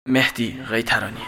مهدی قیطرانی.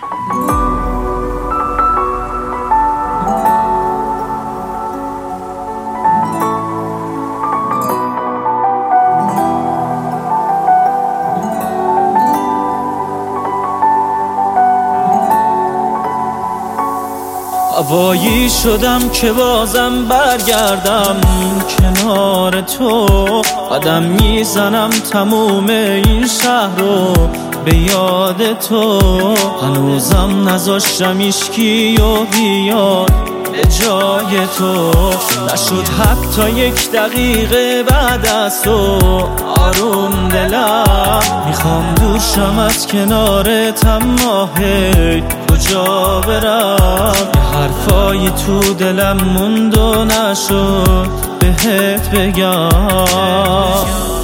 هوایی شدم که بازم برگردم کنار تو، قدم میزنم تموم این شهر رو به یاد تو. هنوزم نذاشتم ایشکی و بیاد به جای تو. نشد حتی یک دقیقه بعد از تو آروم دلم. میخوام دور شم از کنارت اما هی کجا برم؟ یه حرفایی تو دلم موند و نشد بهت بگم.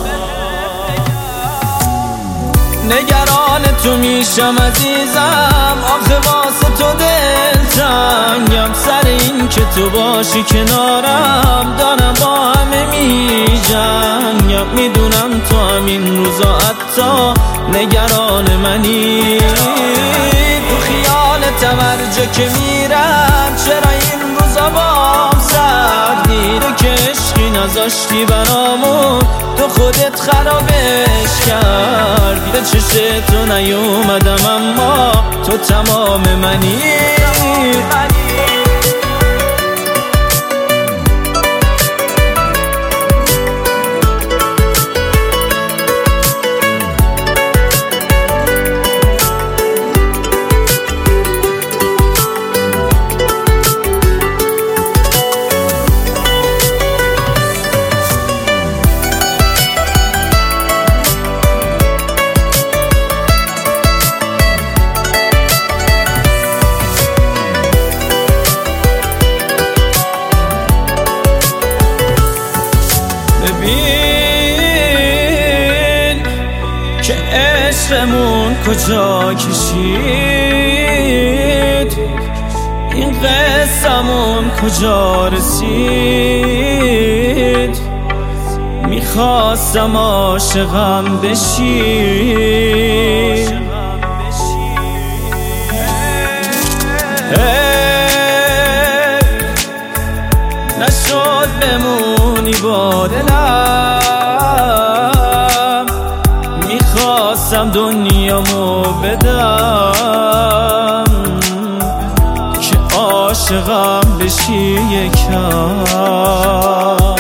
نگران تو میشم عزیزم، آخه واسه تو دلتنگم. سر این که تو باشی کنارم دارم با همه میجنگم. میدونم تو همین روزا حتی نگران منی. تو خیال توجه که میرم چرا این روزا بام سردی؟ تو که عشقی نذاشتی برامون تو خودت خرابش کردی. به چشم تو نیومدم اما تو تمام منی. ببین که عشقمون کجا کشید، این قصه‌مون کجا رسید. میخواستم عاشقم بشی، نشد بمونی با دلم. میخواستم دنیامو بدم که عاشقم بشی یکم.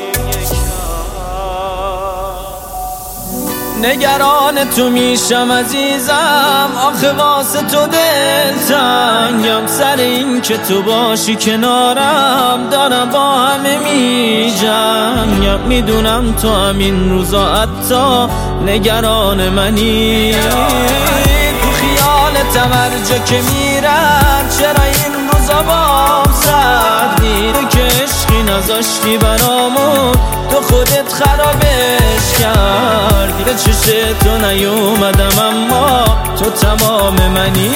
نگران تو میشم عزیزم، آخه واسه تو دلتنگم. سر این که تو باشی کنارم دارم با همه میجنگم. میدونم تو همین روزا حتی نگران منی. تو خیال توجه که میرم چرا این روزا بام سردی؟ تو که عشقی نذاشتی برامون تو خودت خرابش کردی. به چشم تو نیومدم اما تو تمام منی.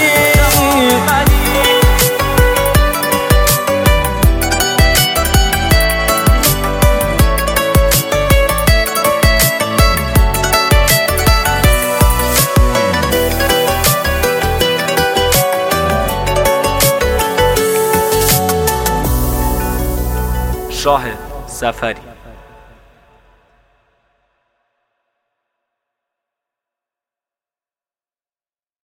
شاهد ظفری.